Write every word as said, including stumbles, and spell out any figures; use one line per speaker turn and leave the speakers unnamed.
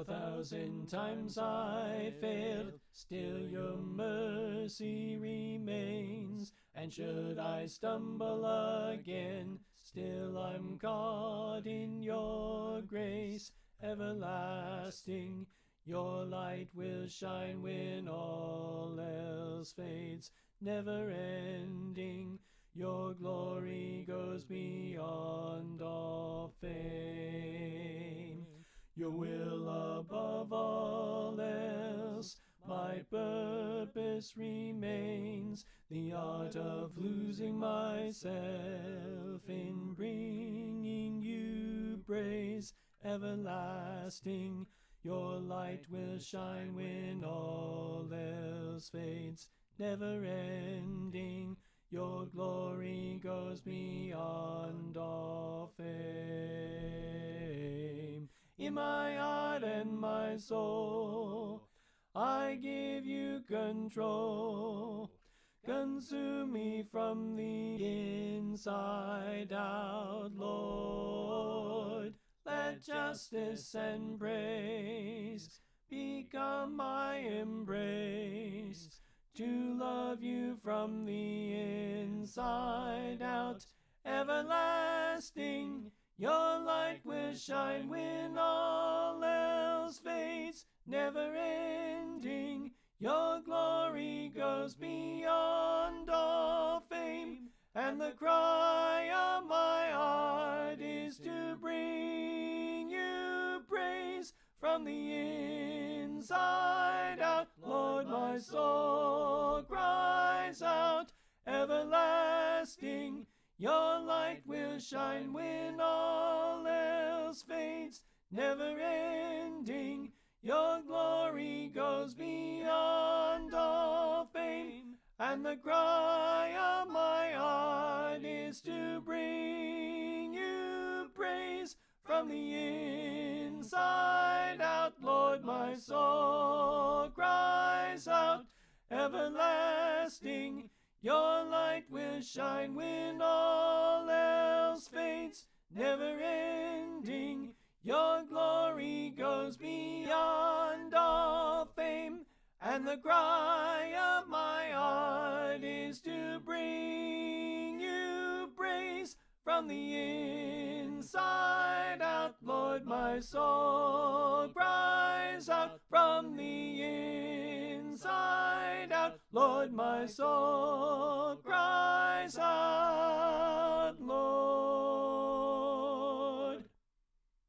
A thousand times I failed, still your mercy remains. And should I stumble again, still I'm caught in your grace everlasting. Your light will shine when all else fades, never ending. Your glory goes beyond all fame. Your will above all else, my purpose remains. The art of losing myself in bringing you praise everlasting. Your light will shine when all else fades, never ending. Your glory goes beyond all fame. In my heart and my soul, I give you control. Consume me from the inside out, Lord. Let justice and praise become my embrace. To love you from the inside out, everlasting. Your light will shine when all else fades, never ending. Your glory goes beyond all fame, and the cry of my heart is to bring you praise from the inside out. Lord, my soul cries out, everlasting. Your light will shine when all else fades, never ending. Your glory goes beyond all fame, and the cry of my heart is to bring you praise from the inside out. Lord, my soul cries out, everlasting. Your light will shine when all else fades, never ending. Your glory goes beyond all fame, and the cry of my heart is to bring you praise from the inside out. Lord, my soul cries out from the inside out. Lord, my soul cries out, Lord.